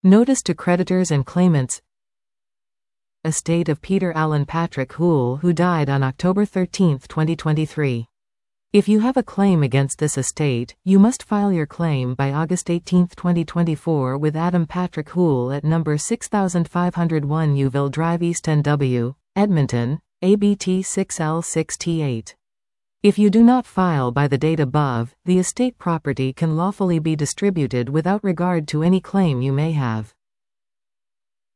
Notice to creditors and claimants. Estate of Peter Allen Patrick Hoole, who died on October 13, 2023. If you have a claim against this estate, you must file your claim by August 18, 2024 with Adam Patrick Hoole at number 6501 Uville Drive East NW, Edmonton, ABT 6L6T8. If you do not file by the date above, the estate property can lawfully be distributed without regard to any claim you may have.